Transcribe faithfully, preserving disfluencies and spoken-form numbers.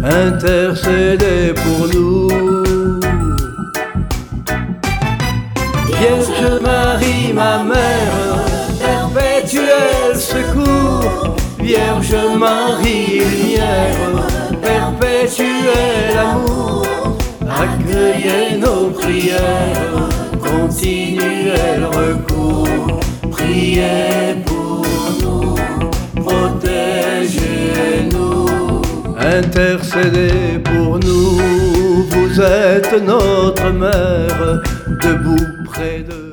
intercédez pour nous. Vierge Marie, ma mère, perpétuel secours. Vierge Marie, lumière, perpétuel amour. Accueillez nos prières, continuel recours. Priez pour nous, protégez-nous, intercédez pour nous. Vous êtes notre mère, debout près de